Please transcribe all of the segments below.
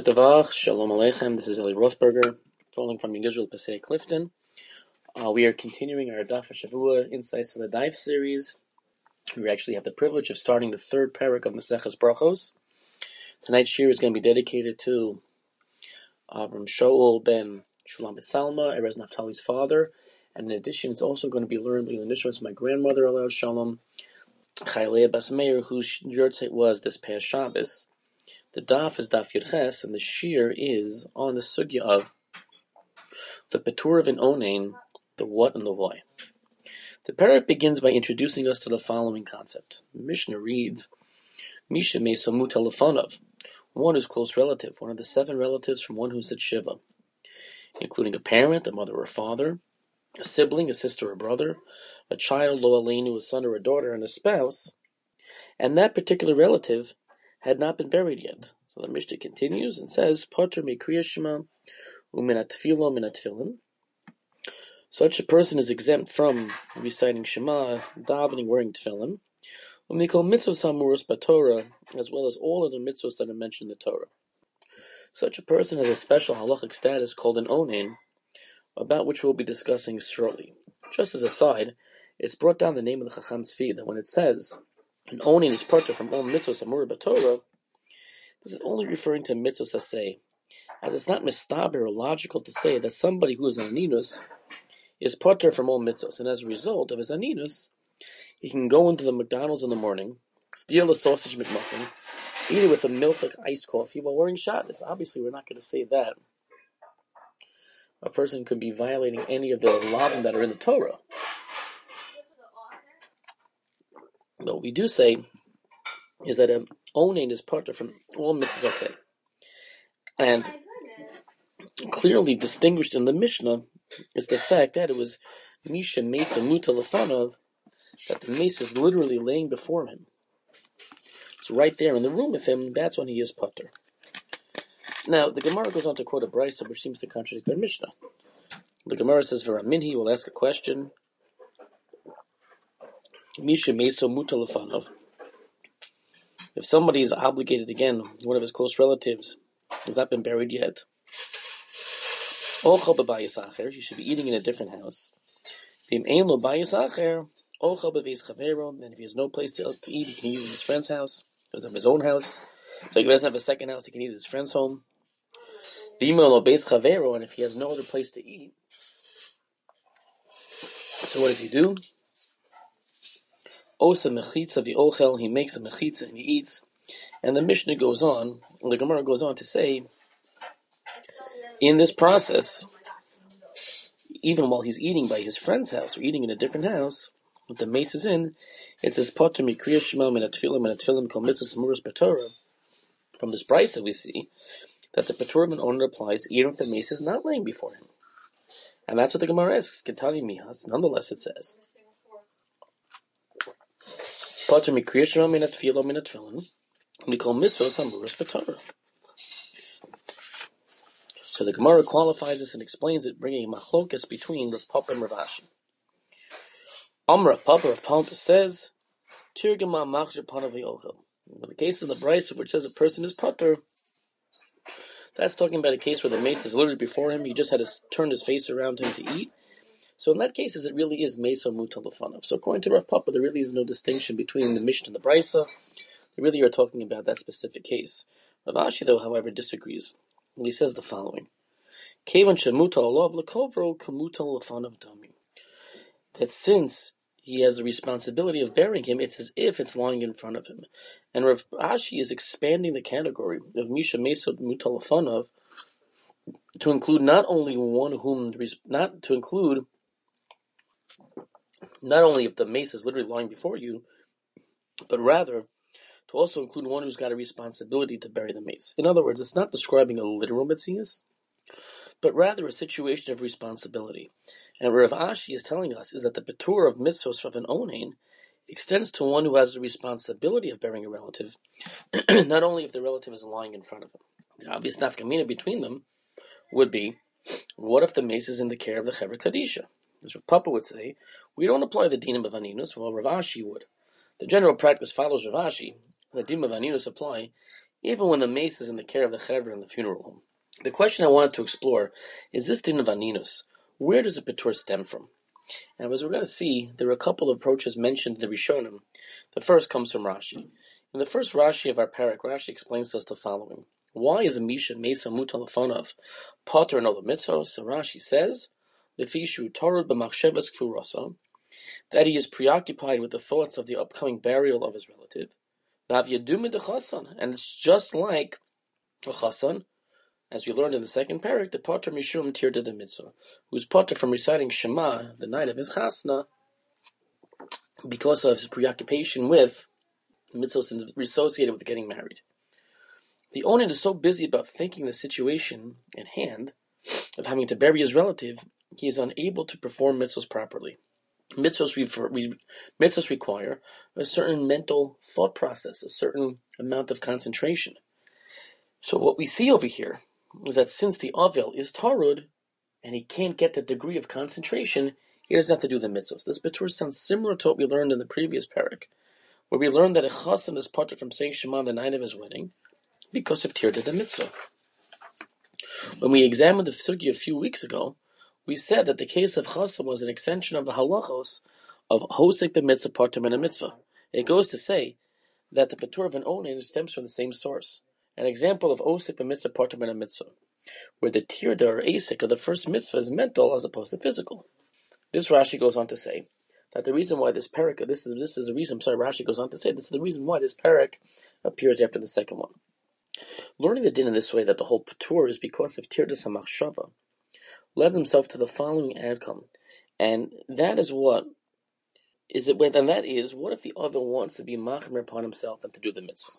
Kutavach, Shalom Aleichem. This is Eli Rothberger, falling from Yisrael Passaic Clifton. We are continuing our Daf Shavua Insights to the Dive series. We actually have the privilege of starting the third parak of Maseches Brachos. Tonight's shir is going to be dedicated to Avram Shaul ben Shulam Salma, Erez Naftali's father. And in addition, it's also going to be learned in the Nishmas, my grandmother, Alao Shalom, Chaylea Bas Meir, whose yahrzeit was this past Shabbos. The daf is daf Yud Ches, and the shir is on the sugya of the Petur of an Onain, the what and the why. The parak begins by introducing us to the following concept. The Mishnah reads, Misha Me'somu Telefonov, one who's close relative, one of the 7 relatives from one who said Shiva, including a parent, a mother or father, a sibling, a sister or brother, a child, lo aleinu, a son or a daughter, and a spouse, and that particular relative had not been buried yet. So the Mishnah continues and says, Potter me kriya shema u'min atfilo min atfilin. Such a person is exempt from reciting Shema, davening, wearing tefillin, u'mikol mitzvos hamuros b'Torah, as well as all other mitzvos that are mentioned in the Torah. Such a person has a special halachic status called an onain, about which we'll be discussing shortly. Just as a side, it's brought down the name of the Chacham Tzvi that when it says an onain is parted from all mitzvos hamuros b'Torah, this is only referring to mitzvos aseh, as it's not mistaber or logical to say that somebody who is an aninus is potter from all mitzvos, and as a result of his aninus, he can go into the McDonald's in the morning, steal a sausage McMuffin, eat it with a milk like iced coffee while wearing shaddus. Obviously, we're not going to say that a person could be violating any of the lavim that are in the Torah. But what we do say is that an onain is potter from all mitzvos aseh. And clearly distinguished in the Mishnah is the fact that it was Misha Mesa Muta Lefanov, that the mace is literally laying before him. So right there in the room with him, that's when he is putter. Now, the Gemara goes on to quote a brisa which seems to contradict their Mishnah. The Gemara says, V'raminhi will ask a question. Misha Mesa Muta Lefanov. If somebody is obligated again, one of his close relatives has not been buried yet, you should be eating in a different house. And if he has no place to eat, he can eat in his friend's house. He doesn't have his own house. So if he doesn't have a second house, he can eat at his friend's home. And if he has no other place to eat, so what does he do? He makes a mechitza and he eats. And the Mishnah goes on, the Gemara goes on to say, in this process, even while he's eating by his friend's house or eating in a different house, what the mace is in, it says Potter mi kriya shema min atfilim kol mitzvos hamuros b'Torah. From this brisa we see that the Petur of an owner applies even if the mace is not laying before him. And that's what the Gemara asks. Ketani mihas. Nonetheless, it says Potter mi kriya shema min atfilim kol mitzvos hamuros b'Torah. So the Gemara qualifies this and explains it, bringing a machlokas between Rav Papa and Rav Ashi. Rav Papa, Rav Papa says, Tirgama machzir panav v'yochel. In the case of the brisa which says a person is patur, that's talking about a case where the mace is literally before him, he just had to turn his face around him to eat. So in that case, it really is mesa muta lefanov. So according to Rav Papa, there really is no distinction between the Mishnah and the brisa. They really are talking about that specific case. Rav Ashi, though, however, disagrees. And he says the following. Kevan shemuta olav lekovro kamuta lefanov dami. That since he has the responsibility of burying him, it's as if it's lying in front of him. And Rav Ashi is expanding the category of Misha Mesa Muta Lefanov to include not only if the mace is literally lying before you, but rather to also include one who's got a responsibility to bury the mace. In other words, it's not describing a literal metzias, but rather a situation of responsibility. And what Rav Ashi is telling us is that the Petur of mitzvos of an onain extends to one who has the responsibility of burying a relative, not only if the relative is lying in front of him. The obvious nafkamina between them would be, what if the mace is in the care of the Chevra Kadisha? As Rav Papa would say, we don't apply the dinim of aninus, while Rav Ashi would. The general practice follows Rav Ashi. The dinim of aninus apply even when the mace is in the care of the chevra in the funeral home. The question I wanted to explore is this din of aninus. Where does the patur stem from? And as we're going to see, there are a couple of approaches mentioned in the Rishonim. The first comes from Rashi. In the first Rashi of our parak, Rashi explains to us the following. Why is a Misha Mesa Mutalafonov Potter and all the mitzvos? So Rashi says, Lefishu Torud b'machshavas kfurasa, that he is preoccupied with the thoughts of the upcoming burial of his relative. And it's just like a chasan, as we learned in the second parak, the Potter Mishum Tirda de Mitzvah, who's Potter from reciting Shema the night of his chasna because of his preoccupation with mitzvahs associated with getting married. The Onan is so busy about thinking the situation at hand of having to bury his relative, he is unable to perform mitzvahs properly. Mitzvahs require a certain mental thought process, a certain amount of concentration. So what we see over here is that since the Avel is Tarud, and he can't get the degree of concentration, he doesn't have to do the mitzvahs. This Batur sounds similar to what we learned in the previous parak, where we learned that a chassan is parted from saying Shema on the night of his wedding because of Tirda de Mitzvah. When we examined the sugi a few weeks ago, we said that the case of chassan was an extension of the halachos of hosek b'mitzvah partim in a mitzvah. It goes to say that the patur of an onen stems from the same source. An example of osek b'mitzvah partim in a mitzvah, where the tirda or asik of the first mitzvah is mental as opposed to physical. This Rashi goes on to say that the reason why this parak, Rashi goes on to say this is the reason why this parak appears after the second one. Learning the din in this way, that the whole patur is because of tirdas hamachshava, led himself to the following outcome, and that is what is it. And that is, what if the other wants to be machmer upon himself and to do the mitzvah?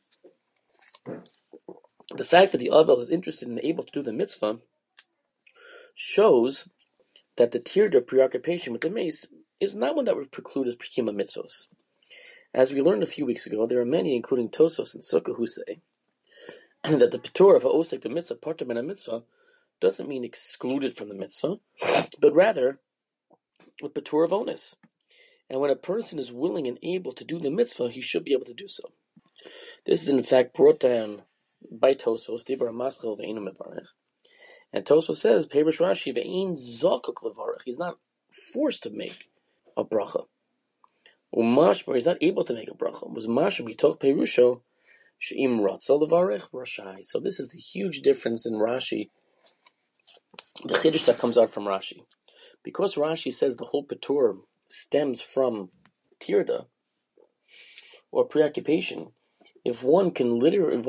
The fact that the Avel is interested and able to do the mitzvah shows that the tirda preoccupation with the mace is not one that would preclude his prekima mitzvos. As we learned a few weeks ago, there are many, including Tosos and Sukkah, who say that the patur of ha'osek b'mitzvah, partim in a mitzvah, doesn't mean excluded from the mitzvah, but rather a patur of onus. And when a person is willing and able to do the mitzvah, he should be able to do so. This is in fact brought down by Tosos, Dibur Maschel ve'enu mevarech. And Tosos says, Perush Rashi ve'ein zokuk levarech. He's not forced to make a bracha. Umashmar, he's not able to make a bracha. Was mashmar mitoch perusho she'im ratza levarech rashai. So this is the huge difference in Rashi, the chiddush that comes out from Rashi. Because Rashi says the whole patur stems from tirda or preoccupation, if one can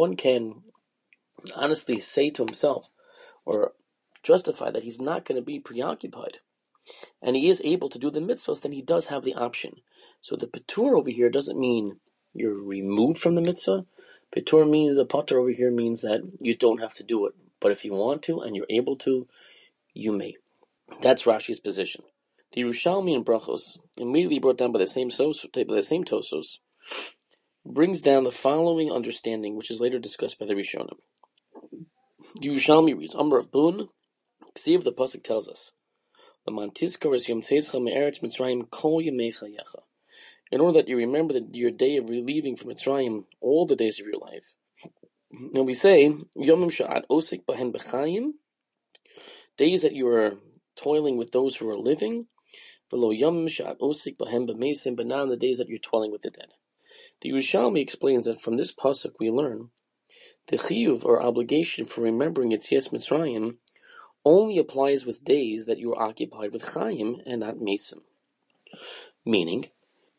honestly say to himself or justify that he's not going to be preoccupied, and he is able to do the mitzvahs, then he does have the option. So the patur over here doesn't mean you're removed from the mitzvah. Patur means, the patur over here means that you don't have to do it. But if you want to and you're able to, you may. That's Rashi's position. The Yerushalmi in Brachos, immediately brought down by the same Tosos, brings down the following understanding, which is later discussed by the Rishonim. The Yerushalmi reads, Amr of Bun, Ksiv, the pasuk tells us, in order that you remember your day of relieving from Mitzrayim all the days of your life. And we say, days that you are toiling with those who are living, but not in the days that you're toiling with the dead. The Yerushalmi explains that from this pasuk we learn the chiyuv, or obligation for remembering Yetzias Mitzrayim, only applies with days that you are occupied with chayim and not mesim. Meaning,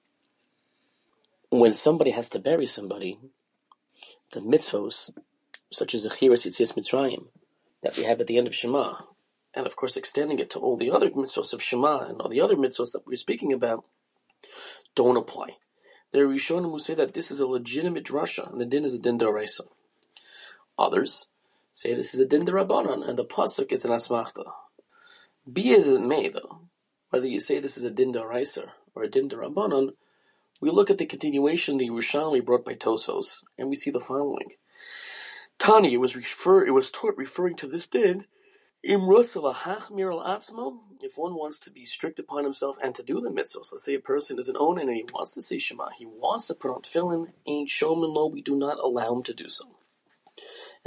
when somebody has to bury somebody, the mitzvos, such as the Chiras Yetzias Mitzrayim, that we have at the end of Shema, and of course extending it to all the other mitzvos of Shema and all the other mitzvos that we're speaking about, don't apply. There are Rishonim who say that this is a legitimate drasha, and the din is a din d'oraisa. Others say this is a din d'Rabbanan, and the pasuk is an asmachta. Be as it may, though, whether you say this is a din d'oraisa or a din d'Rabbanan, we look at the continuation the Yerushalmi brought by Tosos, and we see the following. Tani, it was taught referring to this din, if one wants to be strict upon himself and to do the mitzvahs. Let's say a person is an onen and he wants to say Shema, he wants to put on tefillin, ain't shomin lo, we do not allow him to do so.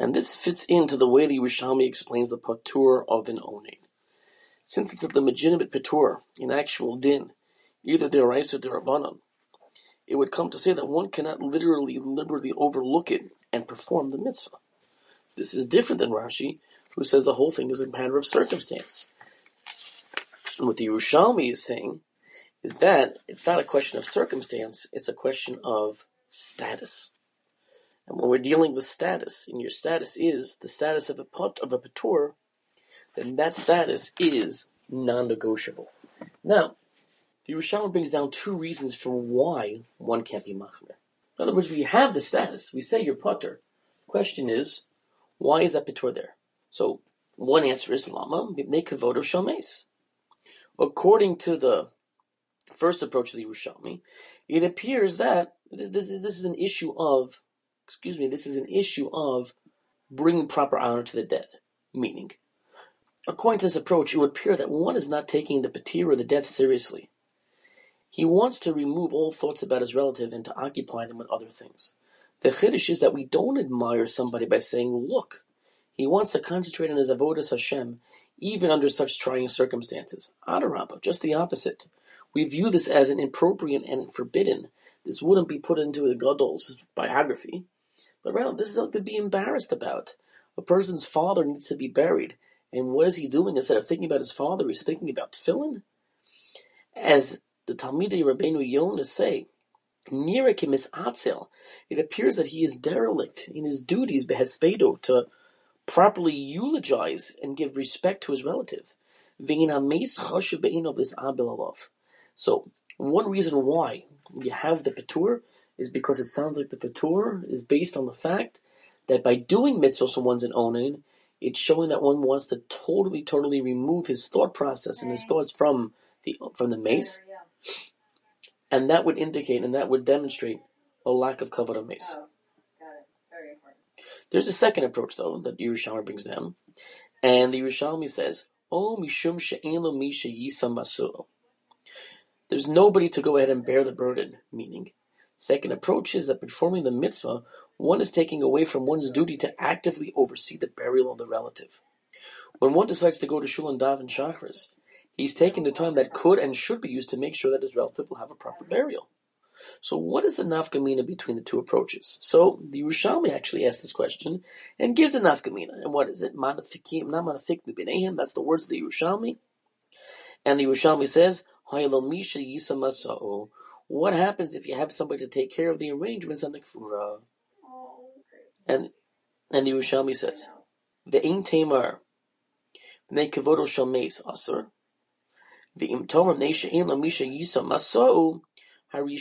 And this fits into the way the Yerushalmi explains the patur of an onen. Since it's a legitimate patur, an actual din, either deraisa or derabanan, it would come to say that one cannot literally, liberally overlook it and perform the mitzvah. This is different than Rashi, who says the whole thing is a matter of circumstance. And what the Yerushalmi is saying is that it's not a question of circumstance, it's a question of status. And when we're dealing with status, and your status is the status of a patur, then that status is non-negotiable. Now, the Yerushalmi brings down two reasons for why one can't be machmir. In other words, we have the status. We say you're patur. The question is, why is that patur there? So, one answer is lama mipnei kavod shameis. According to the first approach of the Yerushalmi, it appears that this is an issue of bringing proper honor to the dead. Meaning, according to this approach, it would appear that one is not taking the patir or the death seriously. He wants to remove all thoughts about his relative and to occupy them with other things. The chiddush is that we don't admire somebody by saying, look, he wants to concentrate on his avodas Hashem, even under such trying circumstances. Adarabba, just the opposite. We view this as an inappropriate and forbidden. This wouldn't be put into a gadol's biography, but rather this is something to be embarrassed about. A person's father needs to be buried, and what is he doing? Instead of thinking about his father, he's thinking about tefillin? As the Talmidei Rabbeinu Yonah say, it appears that he is derelict in his duties behespedo to properly eulogize and give respect to his relative. So, one reason why you have the patur is because it sounds like the patur is based on the fact that by doing mitzvahs when one's an onen, it's showing that one wants to totally remove his thought process and his thoughts from the mace, and that would indicate and that would demonstrate a lack of kavod mace. Oh, got it. Very important. There's a second approach, though, that Yerushalmi brings down, and the Yerushalmi says, "O mishum she'en lo mi she'yisam masu'o." There's nobody to go ahead and bear the burden. Meaning, second approach is that performing the mitzvah, one is taking away from one's duty to actively oversee the burial of the relative. When one decides to go to shul and daven shachris, he's taking the time that could and should be used to make sure that his relative will have a proper burial. So what is the nafkamina between the two approaches? So the Yerushalmi actually asks this question and gives a nafkamina. And what is it? Manafikim, not manafik b'bneihem. That's the words of the Yerushalmi. And the Yerushalmi says, Hayalomisha yisamasa'o. What happens if you have somebody to take care of the arrangements on the kfura? And the Yerushalmi says, Ve'im tamar b'nei kavodo shameis asur. Ve'im tomar b'nei she'en lamisha yisamasa'o. According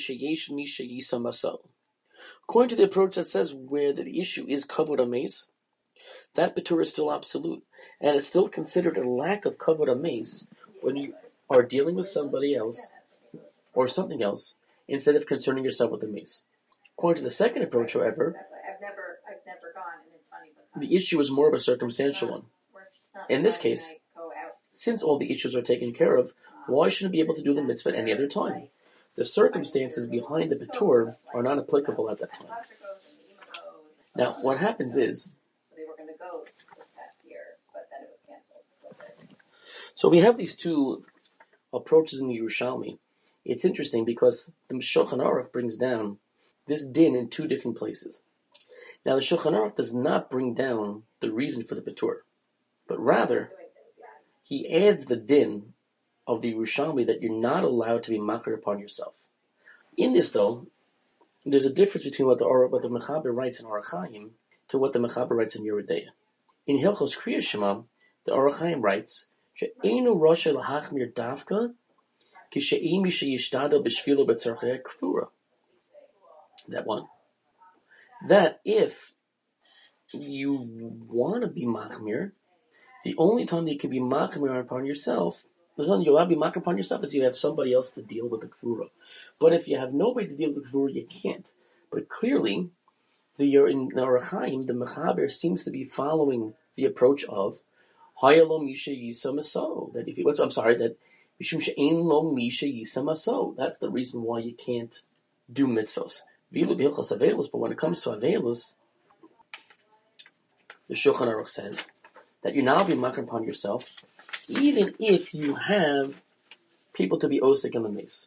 to the approach that says where the issue is kavod ames, that patur is still absolute, and it's still considered a lack of kavod ames when you are dealing with somebody else or something else instead of concerning yourself with the mace. According to the second approach, however, I've never gone, and it's funny. The issue is more of a circumstantial one. In this case, since all the issues are taken care of, why shouldn't I be able to do the mitzvah at any other time? The circumstances behind the patur are not applicable at that time. Now, what happens is, they were going to go this past year, but then it was canceled. So we have these two approaches in the Yerushalmi. It's interesting because the Shulchan Aruch brings down this din in two different places. Now, the Shulchan Aruch does not bring down the reason for the patur, but rather he adds the din of the Yerushalmi that you're not allowed to be makar upon yourself. In this, though, there's a difference between what the Mechaber writes in Orach Chaim to what the Mechaber writes in Yeridea. In Hilchos Kriya Shema, the Orach Chaim writes, "She'enu roshe lahachmir davka, ki she'en mi sheyishtadel b'shvilo b'tzorchei kfura." That one. That if you want to be machmir, the only time that you can be machmir upon yourself, the time you're allowed to be machmir upon yourself is you have somebody else to deal with the kfura. But if you have nobody to deal with the kfura, you can't. But clearly, in Orach Chaim, the Mechaber seems to be following the approach of Hayalo Misha Yisa Maso. That if you, that Mishum She'en Lo Misha Yisa Maso. That's the reason why you can't do mitzvos. But when it comes to Avelus, the Shulchan Aruch says that you now be makar upon yourself, even if you have people to be osik in the mace.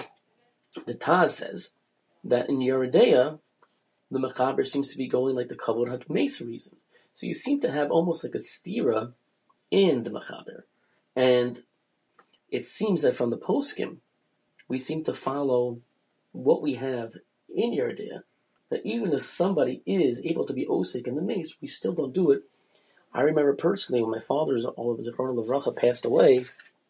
The Taz says that in Yeridea, the Mechaber seems to be going like the Kavod HaMace reason. So you seem to have almost like a stira in the Mechaber. And it seems that from the poskim, we seem to follow what we have in Yeridea, that even if somebody is able to be osik in the mace, we still don't do it. I remember personally when my father's, all of his Zichrono Livracha, passed away,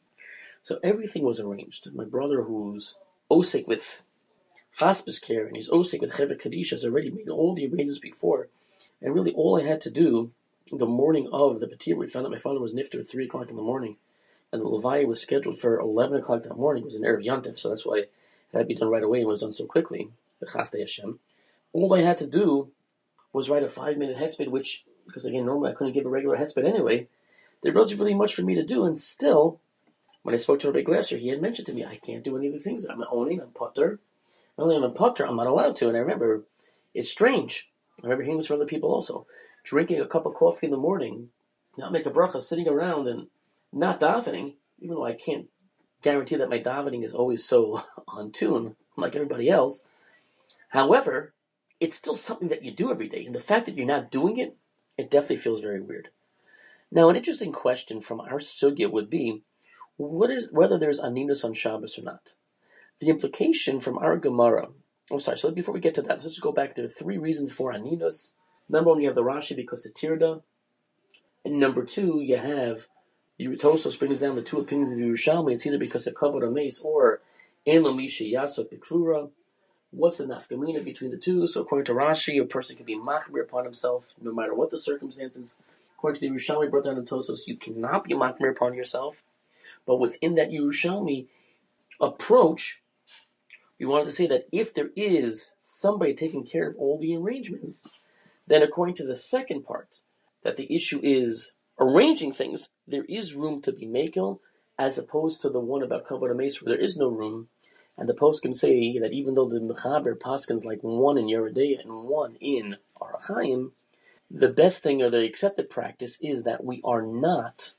so everything was arranged. My brother, who's osik with hospice care and he's osik with Cheved Kadisha, has already made all the arrangements before. And really all I had to do the morning of the Patir, we found out my father was nifter at 3 o'clock in the morning, and the Levaya was scheduled for 11 o'clock that morning. It was an Erev Yantif, so that's why it had to be done right away and was done so quickly. Hashem. All I had to do was write a 5-minute hesped, which, because again, normally I couldn't give a regular hesped anyway, there wasn't really much for me to do, and still, when I spoke to Rabbi Glasser, he had mentioned to me, I can't do any of the things. I'm owning, I'm putter. Not only am I putter, I'm not allowed to, and I remember, it's strange. I remember hearing this from other people also. Drinking a cup of coffee in the morning, not make a bracha, sitting around and not davening, even though I can't guarantee that my davening is always so on tune, like everybody else. However, it's still something that you do every day, and the fact that you're not doing it, it definitely feels very weird. Now, an interesting question from our sugya would be, whether there's aninus on Shabbos or not. The implication from our Gemara, so before we get to that, let's just go back. There are 3 reasons for aninus. Number 1, you have the Rashi because of Tirda. And number 2, you have, Tosos brings down the 2 opinions of Yerushalmi. It's either because of Kavod HaMeis or En Lo Misha Yasok B'Kvura. What's the nafkamina between the 2? So according to Rashi, a person can be machmir upon himself no matter what the circumstances. According to the Yerushalmi brought down in Tosos, you cannot be machmir upon yourself. But within that Yerushalmi approach, we wanted to say that if there is somebody taking care of all the arrangements, then according to the second part, that the issue is arranging things, there is room to be makel, as opposed to the one about Kavod HaMeis where there is no room. And the poskim say that even though the Mechaber paskins like 1 in Yeridea and 1 in Orach Chaim, the best thing or the accepted practice is that we are not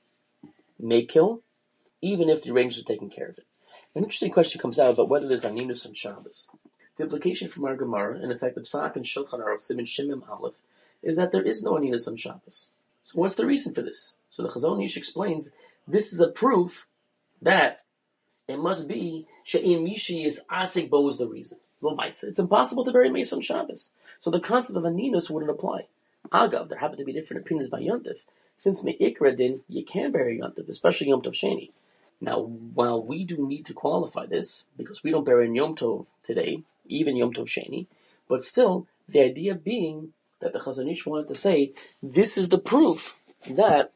makel, even if the arrangements are taking care of it. An interesting question comes out about whether there's aninus on Shabbos. The implication from our Gemara, and in fact the Psak and Shulchan Aruch Siman Shemim Aleph, is that there is no aninus on Shabbos. So what's the reason for this? So the Chazon Ish explains this is a proof that it must be she'im mishi is asik bo is the reason. It's impossible to bury mace on Shabbos. So the concept of aninus wouldn't apply. Agav, there happen to be different opinions by Yom Tov. Since me'ikra din, you can bury Yom Tov, especially Yom Tov Sheni. Now, while we do need to qualify this, because we don't bury in Yom Tov today, even Yom Tov Sheni, but still, the idea being that the Chazon Ish wanted to say, this is the proof that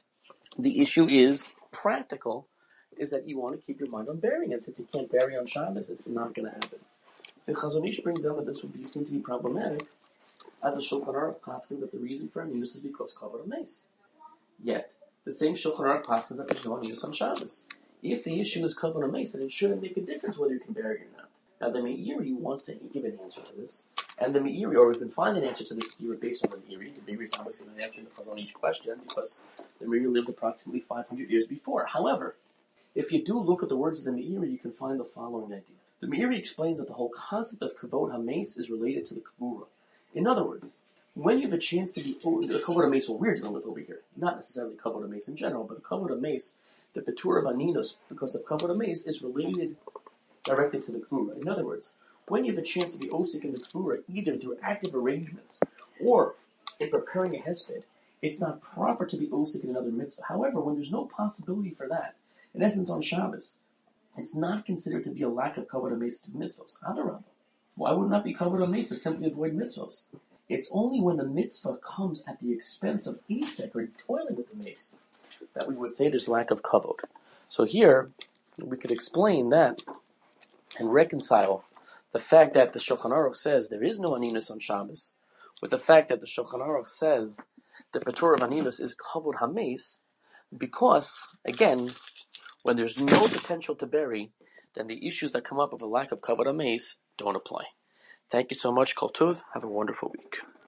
the issue is practical, is that you want to keep your mind on burying it. Since you can't bury on Shabbos, it's not going to happen. The Chazon Ish brings down that this would seem to be problematic, as the Shulchan Aruch paskins that the reason for aninus is because Kavod HaMeis. Yet, the same Shulchan Aruch paskins that there's no aninus on Shabbos. If the issue is Kavod HaMeis, then it shouldn't make a difference whether you can bury it or not. Now, the Meiri wants to give an answer to this, and the Meiri, or we can find an answer to this theory based on the Meiri. The Meiri is obviously not answering the Chazon Ish question because the Meiri lived approximately 500 years before. However, if you do look at the words of the Meiri, you can find the following idea. The Meiri explains that the whole concept of Kavod HaMeis is related to the Kvura. In other words, when you have a chance to be, the Kavod HaMeis, what we're dealing with over here, not necessarily Kavod HaMeis in general, but the Kavod HaMeis, the Petur of Aninus, because of Kavod HaMeis, is related directly to the Kvura. In other words, when you have a chance to be Osik in the Kvura, either through active arrangements or in preparing a Hesped, it's not proper to be Osik in another mitzvah. However, when there's no possibility for that, in essence on Shabbos, it's not considered to be a lack of Kavod HaMeis to mitzvahs. Adarabah. Why would it not be Kavod HaMeis to simply avoid mitzvahs? It's only when the mitzvah comes at the expense of Isek or toiling with the mace that we would say there's lack of Kavod. So here, we could explain that and reconcile the fact that the Shulchan Aruch says there is no aninus on Shabbos with the fact that the Shulchan Aruch says the Petur of aninus is Kavod HaMeis, because, again, when there's no potential to bury, then the issues that come up of a lack of Kavod HaMeis don't apply. Thank you so much, Kol Tuv. Have a wonderful week.